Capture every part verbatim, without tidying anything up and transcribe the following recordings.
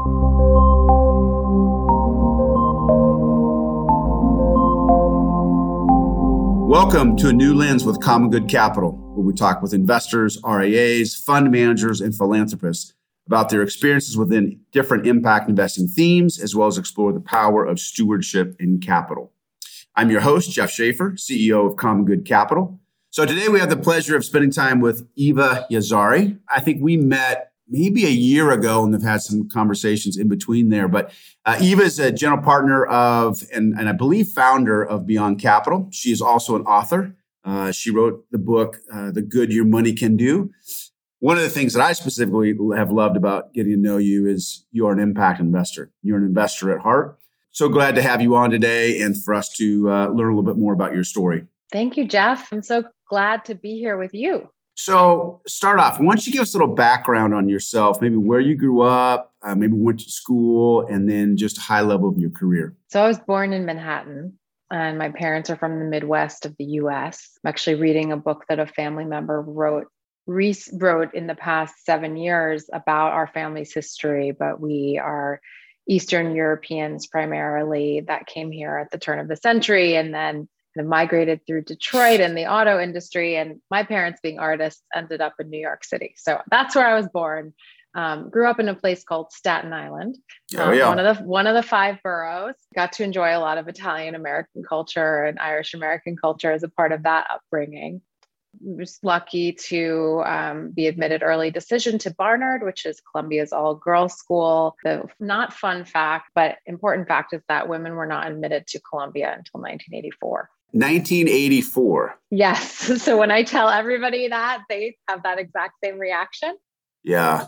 Welcome to A New Lens with Common Good Capital, where we talk with investors, R I As, fund managers, and philanthropists about their experiences within different impact investing themes, as well as explore the power of stewardship in capital. I'm your host, Jeff Schaefer, C E O of Common Good Capital. So today we have the pleasure of spending time with Eva Yazhari. I think we met maybe a year ago and have had some conversations in between there. But uh, Eva is a general partner of, and, and I believe founder of Beyond Capital. She is also an author. Uh, she wrote the book, uh, The Good Your Money Can Do. One of the things that I specifically have loved about getting to know you is you're an impact investor. You're an investor at heart. So glad to have you on today and for us to uh, learn a little bit more about your story. Thank you, Jeff. I'm so glad to be here with you. So start off, why don't you give us a little background on yourself, maybe where you grew up, uh, maybe went to school, and then just a high level of your career. So I was born in Manhattan, and my parents are from the Midwest of the U S. I'm actually reading a book that a family member wrote, re- wrote in the past seven years about our family's history, but we are Eastern Europeans primarily that came here at the turn of the century and then migrated through Detroit and the auto industry. And my parents, being artists, ended up in New York City. So that's where I was born. Um, grew up in a place called Staten Island, oh, yeah. um, one of the one of the five boroughs. Got to enjoy a lot of Italian American culture and Irish American culture as a part of that upbringing. Was lucky to um, be admitted early decision to Barnard, which is Columbia's all-girls school. The not fun fact, but important fact is that women were not admitted to Columbia until nineteen eighty-four. nineteen eighty-four. Yes. So when I tell everybody that, they have that exact same reaction. Yeah.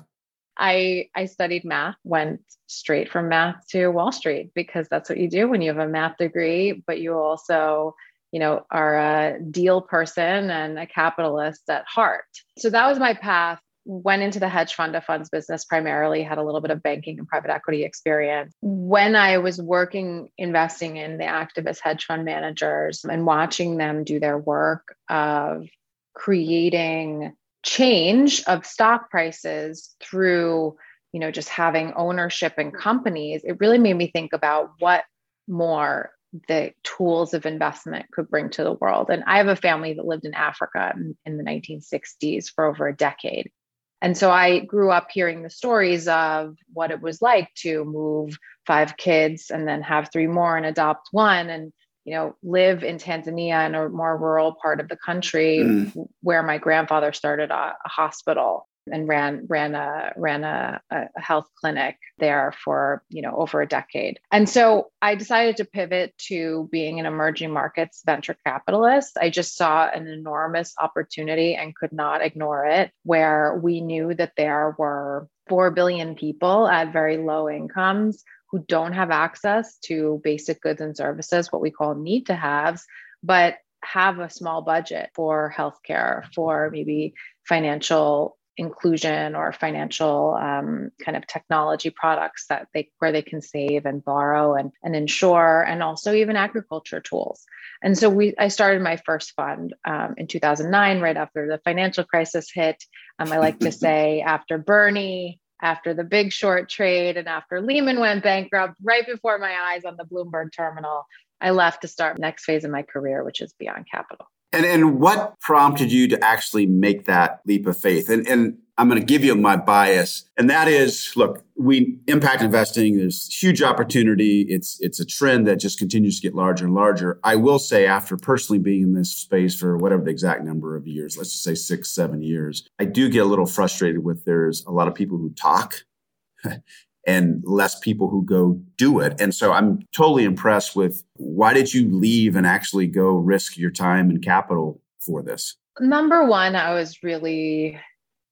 I I studied math, went straight from math to Wall Street because that's what you do when you have a math degree, but you also, you know, are a deal person and a capitalist at heart. So that was my path. Went into the hedge fund of funds business primarily, had a little bit of banking and private equity experience. When I was working, investing in the activist hedge fund managers and watching them do their work of creating change of stock prices through, you know, just having ownership in companies, it really made me think about what more the tools of investment could bring to the world. And I have a family that lived in Africa in, in the nineteen sixties for over a decade. And so I grew up hearing the stories of what it was like to move five kids and then have three more and adopt one and, you know, live in Tanzania in a more rural part of the country mm. where my grandfather started a, a hospital and ran ran a ran a, a health clinic there for, you know, over a decade. And so I decided to pivot to being an emerging markets venture capitalist. I just saw an enormous opportunity and could not ignore it, where we knew that there were four billion people at very low incomes who don't have access to basic goods and services, what we call need to haves, but have a small budget for healthcare, for maybe financial inclusion or financial um, kind of technology products that they where they can save and borrow and, and insure, and also even agriculture tools. And so we I started my first fund um, in two thousand nine, right after the financial crisis hit. Um, I like to say after Bernie, after the Big Short trade, and after Lehman went bankrupt, right before my eyes on the Bloomberg terminal, I left to start the next phase of my career, which is Beyond Capital. And and what prompted you to actually make that leap of faith? And and I'm going to give you my bias, and that is, look, we impact investing. There's huge opportunity. It's it's a trend that just continues to get larger and larger. I will say, after personally being in this space for whatever the exact number of years, let's just say six, seven years, I do get a little frustrated with there's a lot of people who talk and less people who go do it. And so I'm totally impressed with, why did you leave and actually go risk your time and capital for this? Number one, I was really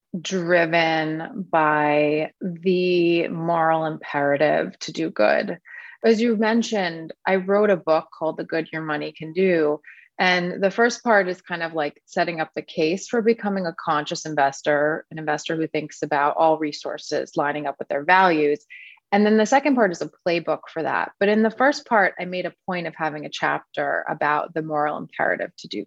driven by the moral imperative to do good. As you mentioned, I wrote a book called The Good Your Money Can Do. And the first part is kind of like setting up the case for becoming a conscious investor, an investor who thinks about all resources lining up with their values. And then the second part is a playbook for that. But in the first part, I made a point of having a chapter about the moral imperative to do good.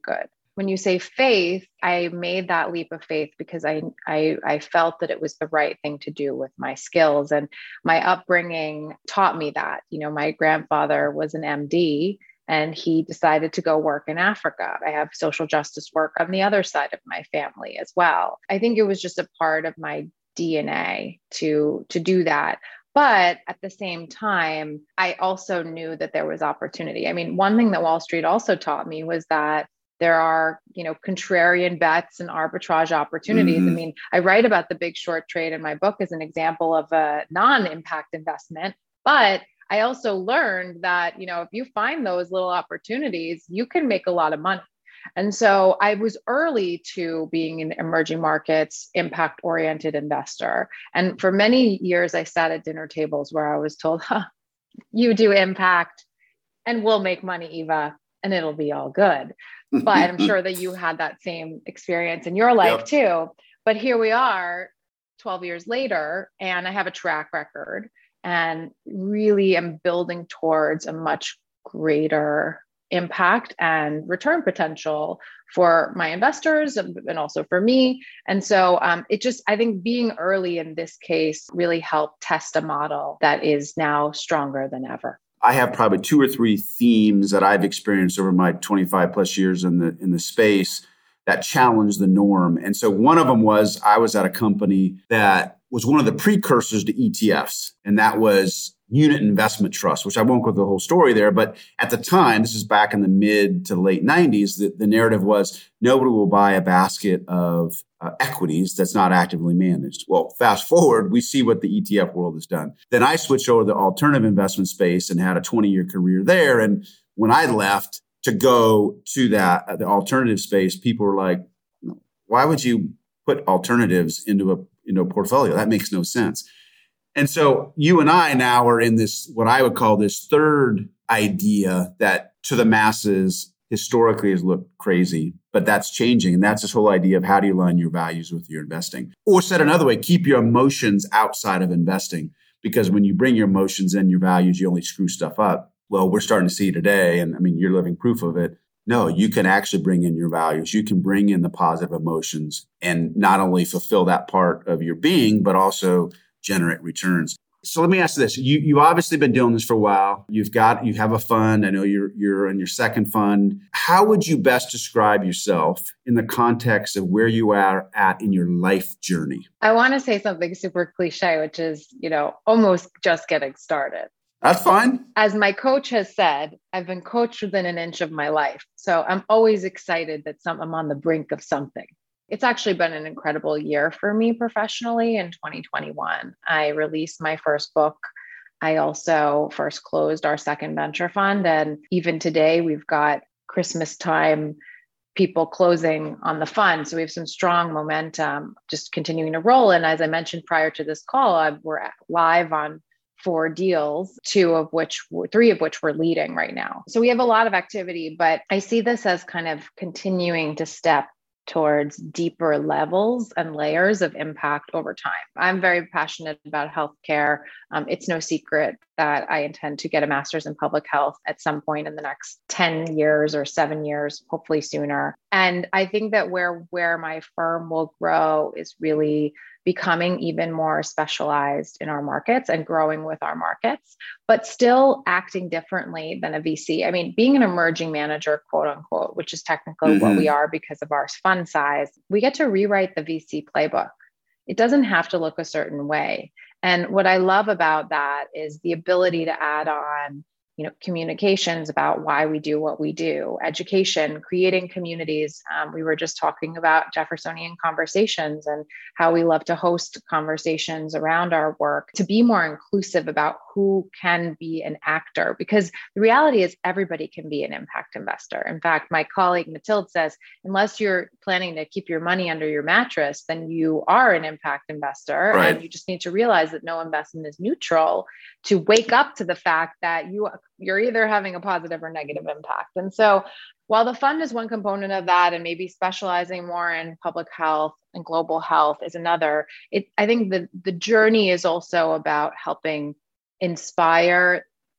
when you say faith, I made that leap of faith because I, I, I felt that it was the right thing to do with my skills, and my upbringing taught me that. You know, my grandfather was an M D and he decided to go work in Africa. I have social justice work on the other side of my family as well. I think it was just a part of my D N A to, to do that. But at the same time, I also knew that there was opportunity. I mean, one thing that Wall Street also taught me was that there are, you know, contrarian bets and arbitrage opportunities. Mm-hmm. I mean, I write about the Big Short trade in my book as an example of a non-impact investment, but I also learned that, you know, if you find those little opportunities, you can make a lot of money. And so I was early to being an emerging markets, impact-oriented investor. And for many years, I sat at dinner tables where I was told, huh, you do impact and we'll make money, Eva, and it'll be all good. But I'm sure that you had that same experience in your life yep. too. But here we are twelve years later, and I have a track record and really am building towards a much greater impact and return potential for my investors and also for me. And so um, it just, I think being early in this case really helped test a model that is now stronger than ever. I have probably two or three themes that I've experienced over my twenty-five plus years in the in the space that challenged the norm. And so one of them was I was at a company that was one of the precursors to E T Fs, and that was Unit Investment Trust, which I won't go through the whole story there. But at the time, this is back in the mid to late nineties, the, the narrative was nobody will buy a basket of uh, equities that's not actively managed. Well, fast forward, we see what the E T F world has done. Then I switched over to the alternative investment space and had a twenty-year career there. And when I left to go to that, uh, the alternative space, people were like, why would you put alternatives into a, into a portfolio? That makes no sense. And so you and I now are in this, what I would call this third idea that to the masses historically has looked crazy, but that's changing. And that's this whole idea of how do you align your values with your investing? Or said another way, keep your emotions outside of investing. Because when you bring your emotions in, your values, you only screw stuff up. Well, we're starting to see today, and I mean, you're living proof of it. No, you can actually bring in your values. You can bring in the positive emotions and not only fulfill that part of your being, but also generate returns. So let me ask you this. You, you've obviously been doing this for a while. You've got, you have a fund. I know you're, you're in your second fund. How would you best describe yourself in the context of where you are at in your life journey? I want to say something super cliche, which is, you know, almost just getting started. That's fine. As my coach has said, I've been coached within an inch of my life. So I'm always excited that some, I'm on the brink of something. It's actually been an incredible year for me professionally in twenty twenty-one. I released my first book. I also first closed our second venture fund. And even today, we've got Christmas time people closing on the fund. So we have some strong momentum just continuing to roll. And as I mentioned prior to this call, I, we're live on four deals, two of which, three of which we're leading right now. So we have a lot of activity, but I see this as kind of continuing to step towards deeper levels and layers of impact over time. I'm very passionate about healthcare. Um, it's no secret that I intend to get a master's in public health at some point in the next ten years or seven years, hopefully sooner. And I think that where, where my firm will grow is really becoming even more specialized in our markets and growing with our markets, but still acting differently than a V C. I mean, being an emerging manager, quote unquote, which is technically mm-hmm. what we are because of our fund size, we get to rewrite the V C playbook. It doesn't have to look a certain way. And what I love about that is the ability to add on, you know, communications about why we do what we do, education, creating communities. Um, we were just talking about Jeffersonian conversations and how we love to host conversations around our work to be more inclusive about who can be an actor, because the reality is everybody can be an impact investor. In fact, my colleague Mathilde says, unless you're planning to keep your money under your mattress, then you are an impact investor. Right. And you just need to realize that no investment is neutral, to wake up to the fact that you you're either having a positive or negative impact. And so while the fund is one component of that, and maybe specializing more in public health and global health is another, it, I think the, the journey is also about helping inspire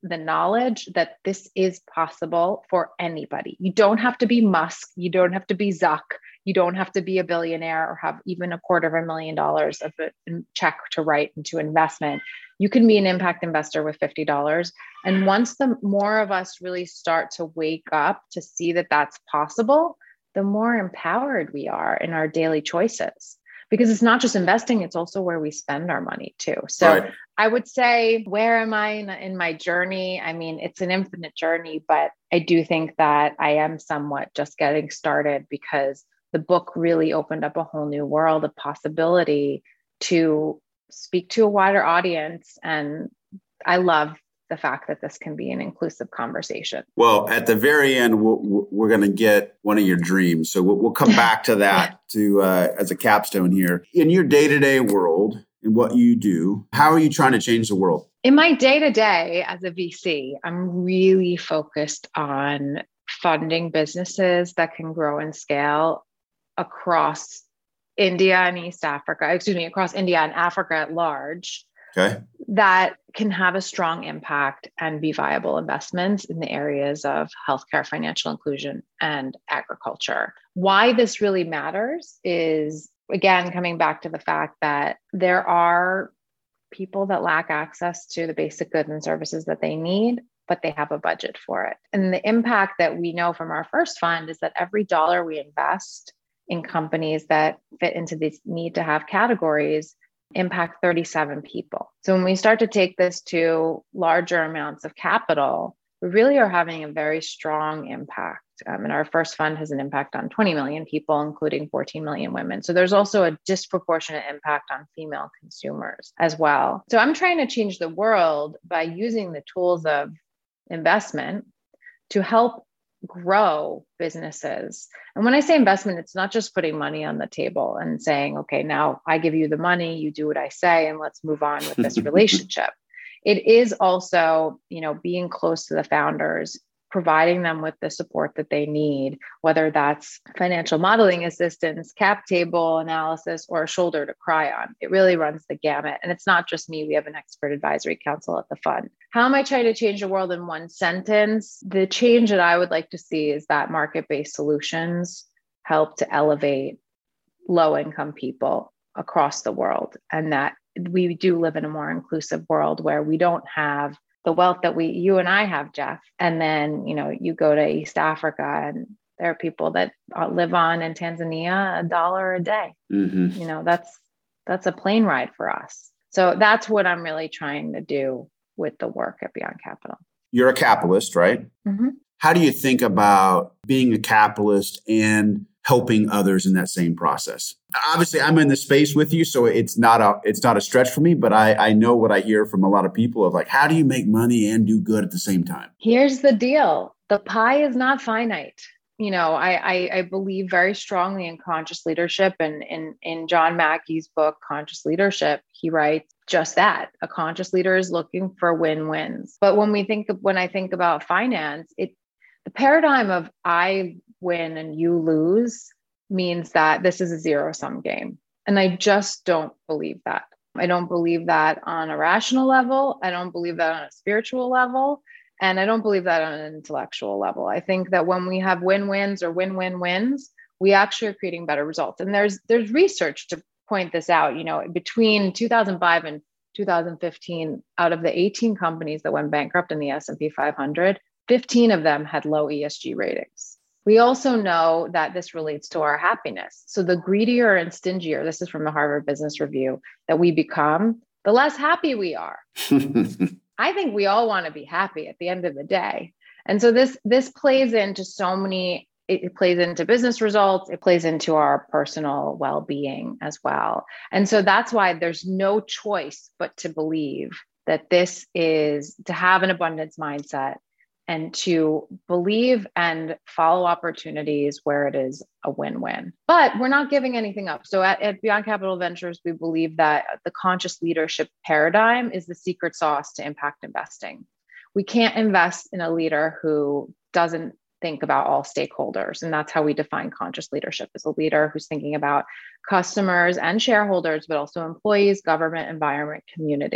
the knowledge that this is possible for anybody. You don't have to be Musk. You don't have to be Zuck. You don't have to be a billionaire or have even a quarter of a million dollars of a check to write into investment. You can be an impact investor with fifty dollars. And once the more of us really start to wake up to see that that's possible, the more empowered we are in our daily choices. Because it's not just investing, it's also where we spend our money too. So right. I would say, where am I in, in my journey? I mean, it's an infinite journey, but I do think that I am somewhat just getting started, because the book really opened up a whole new world of possibility to speak to a wider audience. And I love the fact that this can be an inclusive conversation. Well, at the very end, we'll, we're going to get one of your dreams. So we'll, we'll come back to that to uh, as a capstone here. In your day-to-day world and what you do, how are you trying to change the world? In my day-to-day as a V C, I'm really focused on funding businesses that can grow and scale across India and East Africa, excuse me, across India and Africa at large. Okay. That can have a strong impact and be viable investments in the areas of healthcare, financial inclusion, and agriculture. Why this really matters is, again, coming back to the fact that there are people that lack access to the basic goods and services that they need, but they have a budget for it. And the impact that we know from our first fund is that every dollar we invest in companies that fit into these need to have categories impact thirty-seven people. So when we start to take this to larger amounts of capital, we really are having a very strong impact. Um, and our first fund has an impact on twenty million people, including fourteen million women. So there's also a disproportionate impact on female consumers as well. So I'm trying to change the world by using the tools of investment to help grow businesses. And when I say investment, it's not just putting money on the table and saying, okay, now I give you the money, you do what I say, and let's move on with this relationship. It is also, you know, being close to the founders, providing them with the support that they need, whether that's financial modeling assistance, cap table analysis, or a shoulder to cry on. It really runs the gamut. And it's not just me. We have an expert advisory council at the fund. How am I trying to change the world in one sentence? The change that I would like to see is that market-based solutions help to elevate low-income people across the world, and that we do live in a more inclusive world where we don't have the wealth that we, you and I have, Jeff. And then, you know, you go to East Africa and there are people that live on in Tanzania a dollar a day. Mm-hmm. You know, that's, that's a plane ride for us. So that's what I'm really trying to do with the work at Beyond Capital. You're a capitalist, right? Mm-hmm. How do you think about being a capitalist and helping others in that same process? Obviously, I'm in the space with you, so it's not a it's not a stretch for me, but I, I know what I hear from a lot of people of like, how do you make money and do good at the same time? Here's the deal. The pie is not finite. You know, I, I, I believe very strongly in conscious leadership. And in, in John Mackey's book, Conscious Leadership, he writes just that. A conscious leader is looking for win-wins. But when we think of, when I think about finance, it the paradigm of I win and you lose means that this is a zero-sum game. And I just don't believe that. I don't believe that on a rational level. I don't believe that on a spiritual level. And I don't believe that on an intellectual level. I think that when we have win-wins or win-win-wins, we actually are creating better results. And there's there's research to point this out. You know, between two thousand five and two thousand fifteen, out of the eighteen companies that went bankrupt in the S and P five hundred, fifteen of them had low E S G ratings. We also know that this relates to our happiness. So the greedier and stingier, this is from the Harvard Business Review, that we become, the less happy we are. I think we all want to be happy at the end of the day. And so this, this plays into so many, it, it plays into business results. It plays into our personal well-being as well. And so that's why there's no choice but to believe that this is to have an abundance mindset and to believe and follow opportunities where it is a win-win. But we're not giving anything up. So at, at Beyond Capital Ventures, we believe that the conscious leadership paradigm is the secret sauce to impact investing. We can't invest in a leader who doesn't think about all stakeholders. And that's how we define conscious leadership, as a leader who's thinking about customers and shareholders, but also employees, government, environment, community.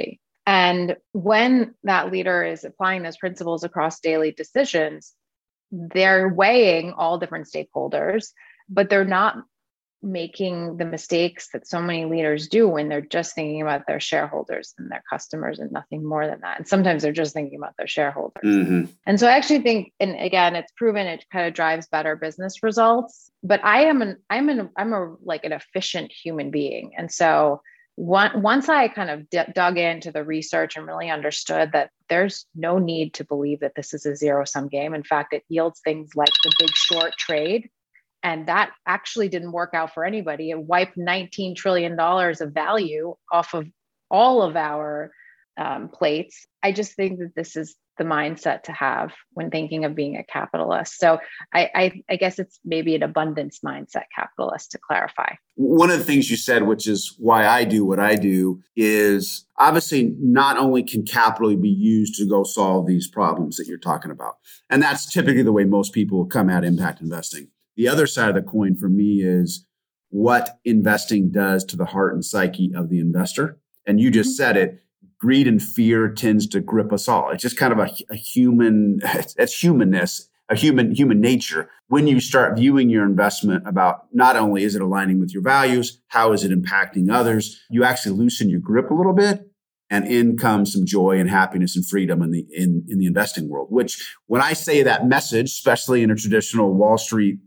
And when that leader is applying those principles across daily decisions, they're weighing all different stakeholders, but they're not making the mistakes that so many leaders do when they're just thinking about their shareholders and their customers and nothing more than that. And sometimes they're just thinking about their shareholders. Mm-hmm. And so I actually think, and again, it's proven it kind of drives better business results, but I am an, I'm an, I'm a, like an efficient human being. And so one, once I kind of d- dug into the research and really understood that there's no need to believe that this is a zero sum game. In fact, it yields things like the Big Short trade. And that actually didn't work out for anybody. It wiped nineteen trillion dollars of value off of all of our um, plates. I just think that this is the mindset to have when thinking of being a capitalist. So I, I, I guess it's maybe an abundance mindset capitalist, to clarify. One of the things you said, which is why I do what I do, is obviously not only can capital be used to go solve these problems that you're talking about. And that's typically the way most people come at impact investing. The other side of the coin for me is what investing does to the heart and psyche of the investor. And you just said it, greed and fear tends to grip us all. It's just kind of a, a human, it's humanness, a human, human nature. When you start viewing your investment about not only is it aligning with your values, how is it impacting others, you actually loosen your grip a little bit. And in comes some joy and happiness and freedom in the, in, in the investing world, which when I say that message, especially in a traditional Wall Street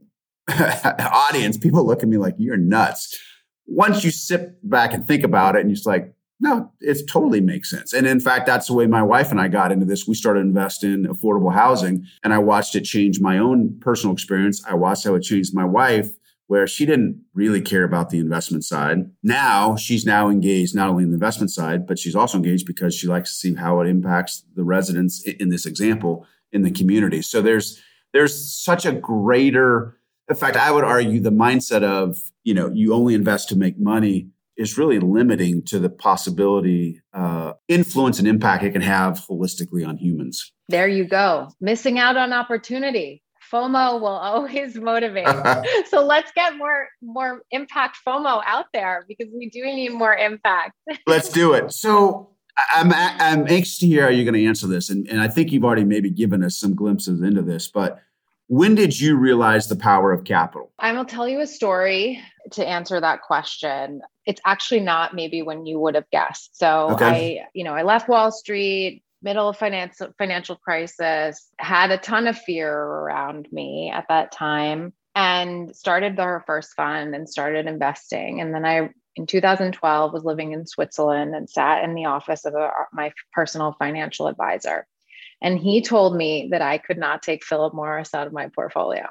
audience, people look at me like, you're nuts. Once you sit back and think about it and you're just like, no, it totally makes sense. And in fact, that's the way my wife and I got into this. We started to invest in affordable housing and I watched it change my own personal experience. I watched how it changed my wife, where she didn't really care about the investment side. Now she's now engaged not only in the investment side, but she's also engaged because she likes to see how it impacts the residents in this example in the community. So there's, there's such a greater, in fact, I would argue the mindset of, you know, you only invest to make money is really limiting to the possibility, uh, influence and impact it can have holistically on humans. There you go. Missing out on opportunity. FOMO will always motivate. So let's get more, more impact FOMO out there because we do need more impact. Let's do it. So I'm, I'm anxious to hear how you're going to answer this. And, and I think you've already maybe given us some glimpses into this, but when did you realize the power of capital? I will tell you a story to answer that question. It's actually not maybe when you would have guessed. So okay. I, you know, I left Wall Street, middle of financial financial crisis, had a ton of fear around me at that time, and started our first fund and started investing. And then I, in two thousand twelve, was living in Switzerland and sat in the office of a, my personal financial advisor. And he told me that I could not take Philip Morris out of my portfolio.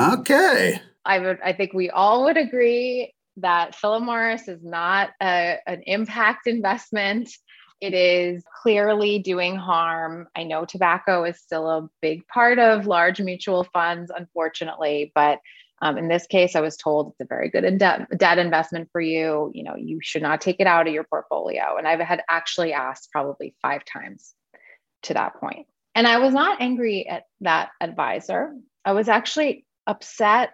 Okay. I would, I think we all would agree that Philip Morris is not a, an impact investment. It is clearly doing harm. I know tobacco is still a big part of large mutual funds, unfortunately, but um, in this case, I was told it's a very good in debt, debt investment for you. You know, you should not take it out of your portfolio. And I've had actually asked probably five times to that point. And I was not angry at that advisor. I was actually upset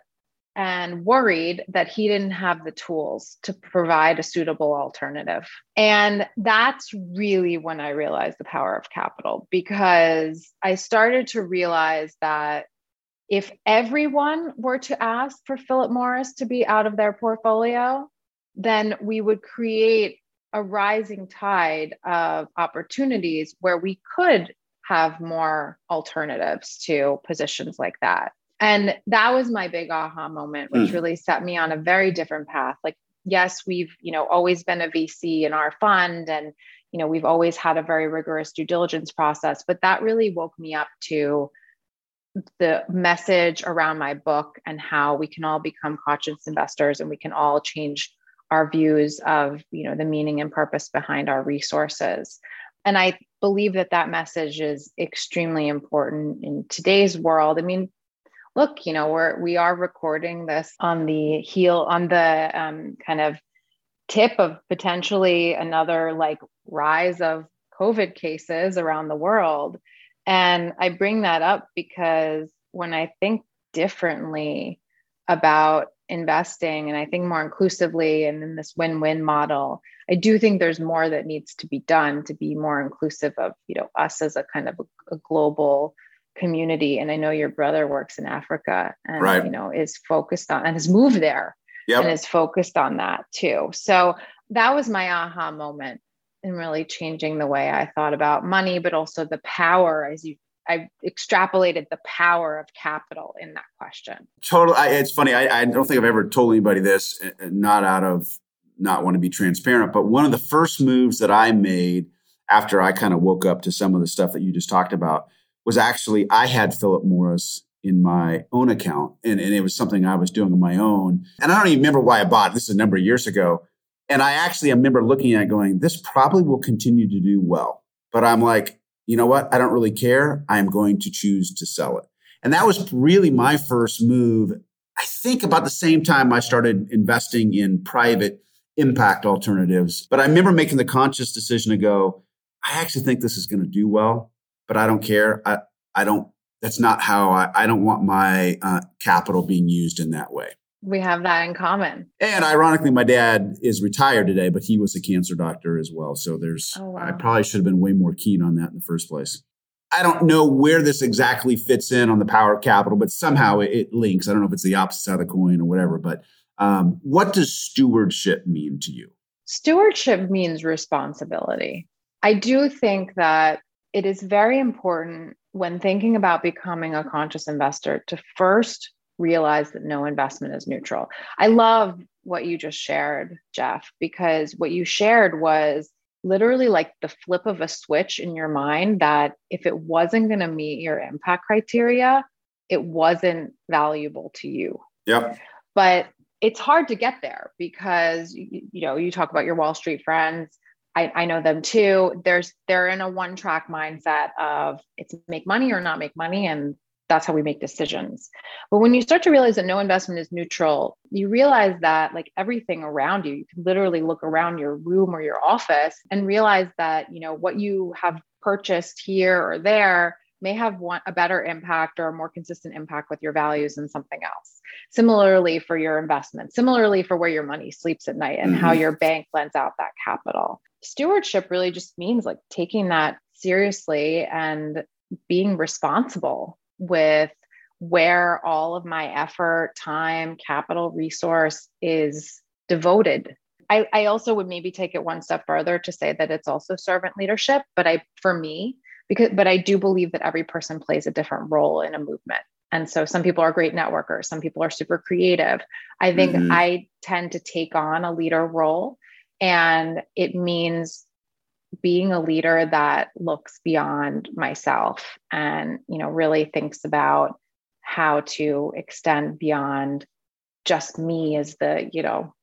and worried that he didn't have the tools to provide a suitable alternative. And that's really when I realized the power of capital, because I started to realize that if everyone were to ask for Philip Morris to be out of their portfolio, then we would create a rising tide of opportunities where we could have more alternatives to positions like that. And that was my big aha moment, which mm. really set me on a very different path. Like, yes, we've, you know, always been a V C in our fund and, you know, we've always had a very rigorous due diligence process, but that really woke me up to the message around my book and how we can all become conscious investors and we can all change our views of, you know, the meaning and purpose behind our resources. And I believe that that message is extremely important in today's world. I mean, look, you know, we're, we are recording this on the heel, on the um, kind of tip of potentially another like rise of COVID cases around the world. And I bring that up because when I think differently about investing, and I think more inclusively and in this win-win model, I do think there's more that needs to be done to be more inclusive of, you know, us as a kind of a, a global community. And I know your brother works in Africa and, right. you know, is focused on and has moved there yep. and is focused on that too. So that was my aha moment in really changing the way I thought about money, but also the power, as you, I extrapolated the power of capital in that question. Totally. I, it's funny. I, I don't think I've ever told anybody this, not out of not want to be transparent, but one of the first moves that I made after I kind of woke up to some of the stuff that you just talked about was actually, I had Philip Morris in my own account, and, and it was something I was doing on my own. And I don't even remember why I bought it. This is a number of years ago. And I actually I remember looking at it going, this probably will continue to do well. But I'm like, you know what? I don't really care. I'm going to choose to sell it. And that was really my first move. I think about the same time I started investing in private impact alternatives. But I remember making the conscious decision to go, I actually think this is going to do well, but I don't care. I, I don't, that's not how I, I don't want my uh, capital being used in that way. We have that in common. And ironically, my dad is retired today, but he was a cancer doctor as well. So there's, oh, wow. I probably should have been way more keen on that in the first place. I don't know where this exactly fits in on the power of capital, but somehow it, it links. I don't know if it's the opposite side of the coin or whatever, but um, what does stewardship mean to you? Stewardship means responsibility. I do think that it is very important when thinking about becoming a conscious investor to first realize that no investment is neutral. I love what you just shared, Jeff, because what you shared was literally like the flip of a switch in your mind that if it wasn't going to meet your impact criteria, it wasn't valuable to you. Yep. But it's hard to get there because, you, you know, you talk about your Wall Street friends. I, I know them too. There's, they're in a one track mindset of it's make money or not make money. And that's how we make decisions. But when you start to realize that no investment is neutral, you realize that like everything around you, you can literally look around your room or your office and realize that, you know, what you have purchased here or there may have one, a better impact or a more consistent impact with your values than something else. Similarly for your investment, similarly for where your money sleeps at night and mm-hmm. how your bank lends out that capital. Stewardship really just means like taking that seriously and being responsible with where all of my effort, time, capital, resource is devoted. I, I also would maybe take it one step further to say that it's also servant leadership, but I, for me, because, but I do believe that every person plays a different role in a movement. And so some people are great networkers. Some people are super creative. I think mm-hmm. I tend to take on a leader role, and it means being a leader that looks beyond myself and, you know, really thinks about how to extend beyond just me as the, you know,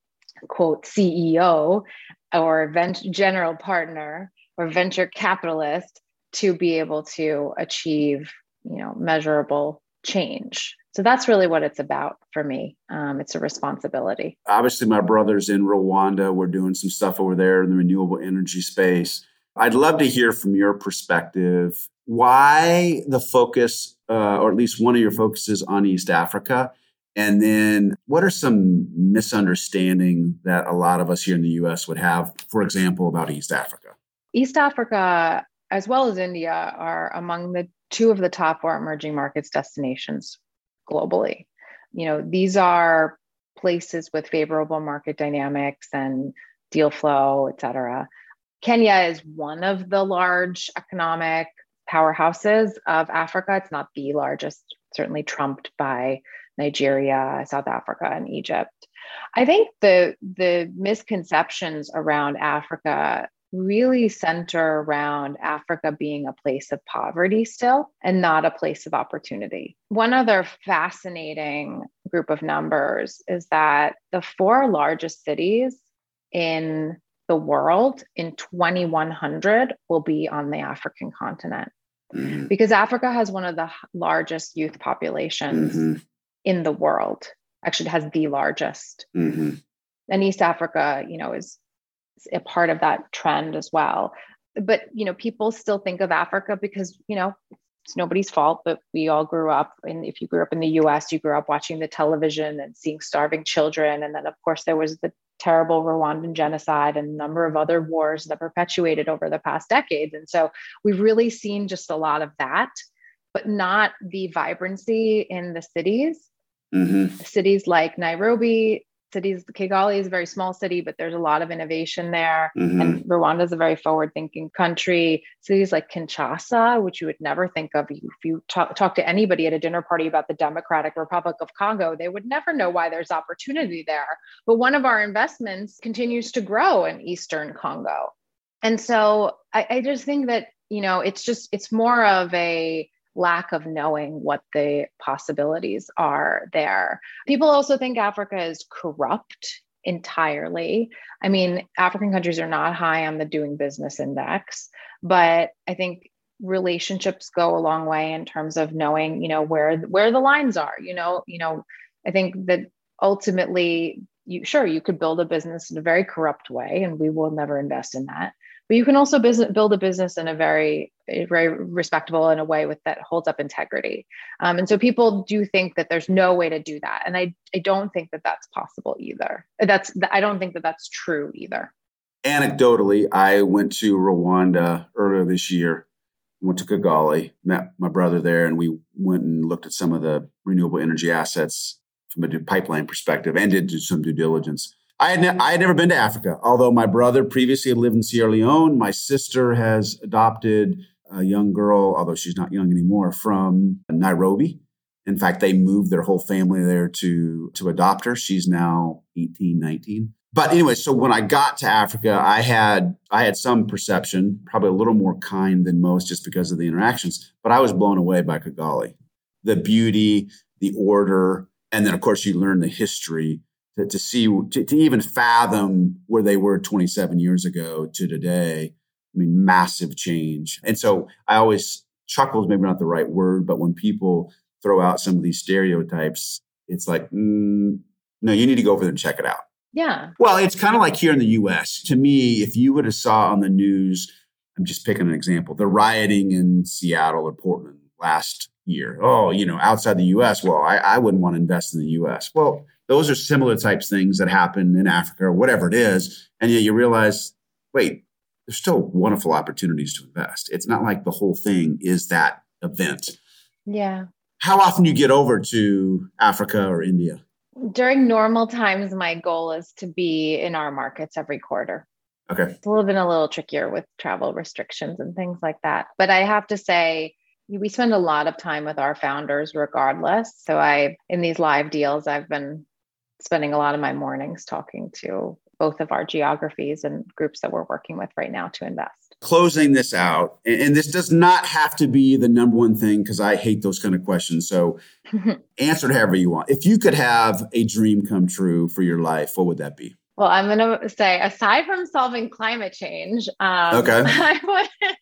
quote, C E O or venture general partner or venture capitalist to be able to achieve, you know, measurable change. So that's really what it's about for me. Um, it's a responsibility. Obviously, my brother's in Rwanda. We're doing some stuff over there in the renewable energy space. I'd love to hear from your perspective why the focus, uh, or at least one of your focuses on East Africa. And then what are some misunderstandings that a lot of us here in the U S would have, for example, about East Africa? East Africa, as well as India, are among the two of the top four emerging markets destinations globally. You know, these are places with favorable market dynamics and deal flow, et cetera. Kenya is one of the large economic powerhouses of Africa. It's not the largest, certainly trumped by Nigeria, South Africa, and Egypt. I think the, the misconceptions around Africa really center around Africa being a place of poverty still and not a place of opportunity. One other fascinating group of numbers is that the four largest cities in the world in twenty-one hundred will be on the African continent mm-hmm. because Africa has one of the largest youth populations mm-hmm. in the world. Actually, it has the largest. Mm-hmm. And East Africa, you know, is a part of that trend as well. But, you know, people still think of Africa because, you know, it's nobody's fault, but we all grew up. And if you grew up in the U S, you grew up watching the television and seeing starving children. And then, of course, there was the terrible Rwandan genocide and a number of other wars that perpetuated over the past decades. And so we've really seen just a lot of that, but not the vibrancy in the cities. Mm-hmm. Cities like Nairobi, cities, Kigali is a very small city, but there's a lot of innovation there. Mm-hmm. And Rwanda is a very forward-thinking country. Cities like Kinshasa, which you would never think of. If you talk, talk to anybody at a dinner party about the Democratic Republic of Congo, they would never know why there's opportunity there. But one of our investments continues to grow in Eastern Congo. And so I, I just think that, you know, it's just, it's more of a lack of knowing what the possibilities are there. People also think Africa is corrupt entirely. I mean, African countries are not high on the doing business index, but I think relationships go a long way in terms of knowing, you know, where where the lines are. You know, you know, I think that ultimately, you sure you could build a business in a very corrupt way, and we will never invest in that. But you can also business, build a business in a very, very respectable in a way with that holds up integrity. Um, and so people do think that there's no way to do that. And I, I don't think that that's possible either. That's, I don't think that that's true either. Anecdotally, I went to Rwanda earlier this year, went to Kigali, met my brother there, and we went and looked at some of the renewable energy assets from a pipeline perspective and did some due diligence. I had, ne- I had never been to Africa, although my brother previously had lived in Sierra Leone. My sister has adopted a young girl, although she's not young anymore, from Nairobi. In fact, they moved their whole family there to, to adopt her. She's now eighteen, nineteen. But anyway, so when I got to Africa, I had I had some perception, probably a little more kind than most just because of the interactions, but I was blown away by Kigali. The beauty, the order, and then, of course, you learn the history. To, to see, to, to even fathom where they were twenty-seven years ago to today, I mean, massive change. And so I always chuckle is maybe not the right word, but when people throw out some of these stereotypes, it's like, mm, no, you need to go over there and check it out. Yeah. Well, it's kind of like here in the U S. To me, if you would have saw on the news, I'm just picking an example, the rioting in Seattle or Portland last year. Oh, you know, outside the U S, well, I, I wouldn't want to invest in the U S. Well, those are similar types of things that happen in Africa or whatever it is. And yet you realize, wait, there's still wonderful opportunities to invest. It's not like the whole thing is that event. Yeah. How often do you get over to Africa or India? During normal times, my goal is to be in our markets every quarter. Okay. It's a little bit a little trickier with travel restrictions and things like that. But I have to say, we spend a lot of time with our founders regardless. So I, in these live deals, I've been spending a lot of my mornings talking to both of our geographies and groups that we're working with right now to invest. Closing this out, and this does not have to be the number one thing because I hate those kind of questions. So answer it however you want. If you could have a dream come true for your life, what would that be? Well, I'm going to say, aside from solving climate change, um, okay. I would...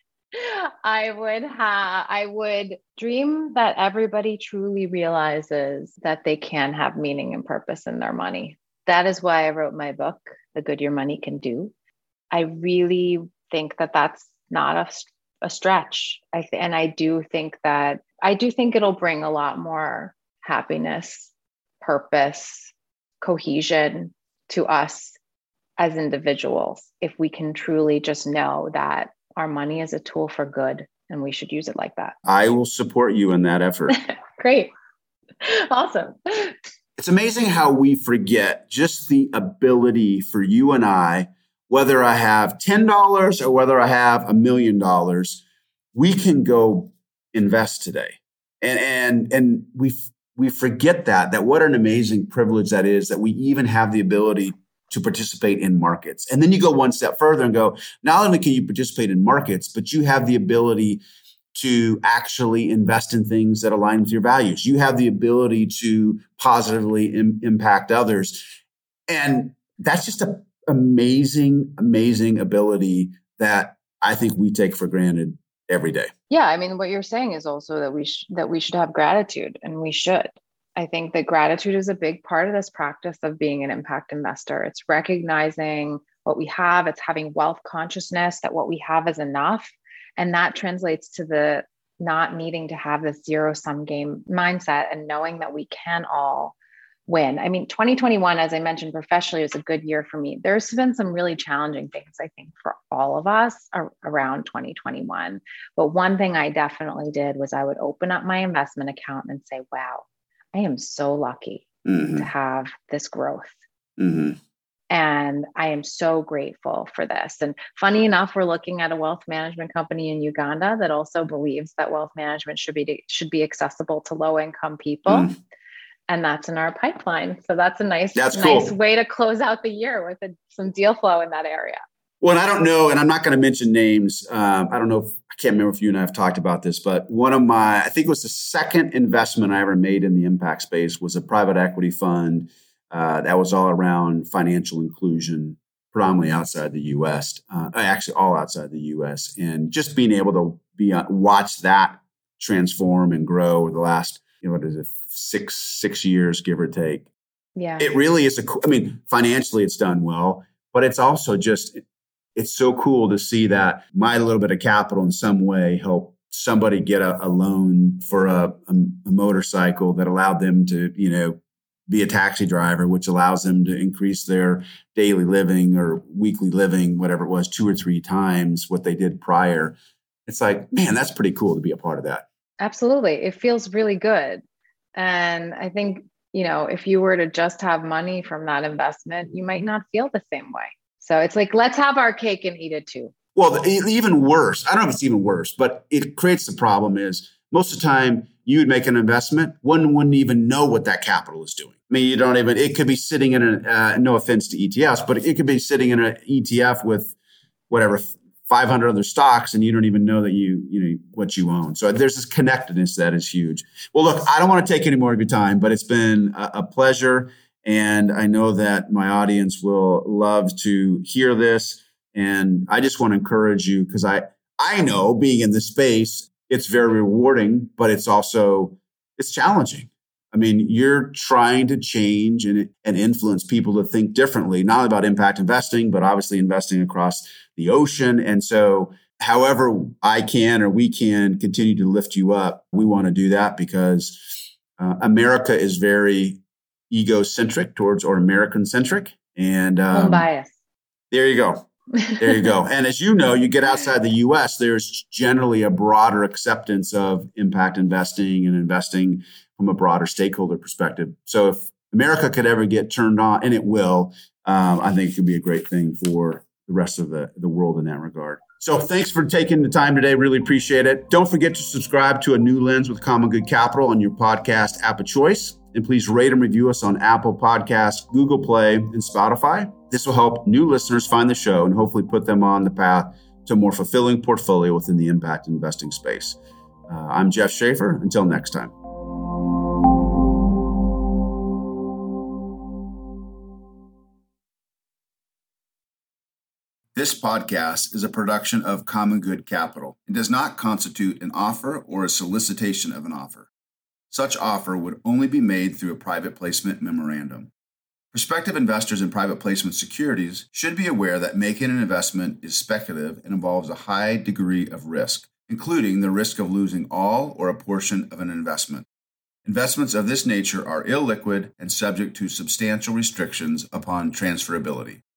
I would have, I would dream that everybody truly realizes that they can have meaning and purpose in their money. That is why I wrote my book, The Good Your Money Can Do. I really think that that's not a, a stretch. I th- and I do think that, I do think it'll bring a lot more happiness, purpose, cohesion to us as individuals if we can truly just know that our money is a tool for good and we should use it like that. I will support you in that effort. Great. Awesome. It's amazing how we forget just the ability for you and I, whether I have ten dollars or whether I have a million dollars, we can go invest today. And, and, and we, we forget that, that what an amazing privilege that is, that we even have the ability to participate in markets. And then you go one step further and go, not only can you participate in markets, but you have the ability to actually invest in things that align with your values. You have the ability to positively im- impact others. And that's just an amazing, amazing ability that I think we take for granted every day. Yeah. I mean, what you're saying is also that we sh- that we should have gratitude, and we should. I think that gratitude is a big part of this practice of being an impact investor. It's recognizing what we have. It's having wealth consciousness that what we have is enough. And that translates to the not needing to have this zero sum game mindset and knowing that we can all win. I mean, twenty twenty-one, as I mentioned, professionally was a good year for me. There's been some really challenging things, I think, for all of us ar- around twenty twenty-one. But one thing I definitely did was I would open up my investment account and say, wow, I am so lucky mm-hmm. to have this growth. Mm-hmm. And I am so grateful for this. And funny enough, we're looking at a wealth management company in Uganda that also believes that wealth management should be should be accessible to low income people. Mm. And that's in our pipeline. So that's a nice, that's nice cool. way to close out the year with a, some deal flow in that area. Well, and I don't know, and I'm not going to mention names. Um, I don't know if, I can't remember if you and I have talked about this, but one of my, I think it was the second investment I ever made in the impact space was a private equity fund uh, that was all around financial inclusion, predominantly outside the U S, uh, actually all outside the U S. And just being able to be uh, watch that transform and grow over the last, you know, what is it, six, six years, give or take. Yeah. It really is a, I mean, financially it's done well, but it's also just, it's so cool to see that my little bit of capital in some way help somebody get a, a loan for a, a, a motorcycle that allowed them to, you know, be a taxi driver, which allows them to increase their daily living or weekly living, whatever it was, two or three times what they did prior. It's like, man, that's pretty cool to be a part of that. Absolutely. It feels really good. And I think, you know, if you were to just have money from that investment, you might not feel the same way. So it's like, let's have our cake and eat it too. Well, even worse, I don't know if it's even worse, but it creates the problem is most of the time you would make an investment, one wouldn't even know what that capital is doing. I mean, you don't even, it could be sitting in a, uh, no offense to E T Fs, but it could be sitting in an E T F with whatever, five hundred other stocks, and you don't even know that you, you know, what you own. So there's this connectedness that is huge. Well, look, I don't want to take any more of your time, but it's been a, a pleasure. And I know that my audience will love to hear this. And I just want to encourage you because I, I know being in this space, it's very rewarding, but it's also, it's challenging. I mean, you're trying to change and, and influence people to think differently, not about impact investing, but obviously investing across the ocean. And so however I can or we can continue to lift you up, we want to do that because uh, America is very egocentric towards or American centric. And um, bias. There you go. There you go. And as you know, you get outside the U S, there's generally a broader acceptance of impact investing and investing from a broader stakeholder perspective. So if America could ever get turned on, and it will, um, I think it could be a great thing for the rest of the, the world in that regard. So thanks for taking the time today. Really appreciate it. Don't forget to subscribe to A New Lens with Common Good Capital on your podcast app of choice. And please rate and review us on Apple Podcasts, Google Play, and Spotify. This will help new listeners find the show and hopefully put them on the path to a more fulfilling portfolio within the impact investing space. Uh, I'm Jeff Schaefer. Until next time. This podcast is a production of Common Good Capital. It does not constitute an offer or a solicitation of an offer. Such offer would only be made through a private placement memorandum. Prospective investors in private placement securities should be aware that making an investment is speculative and involves a high degree of risk, including the risk of losing all or a portion of an investment. Investments of this nature are illiquid and subject to substantial restrictions upon transferability.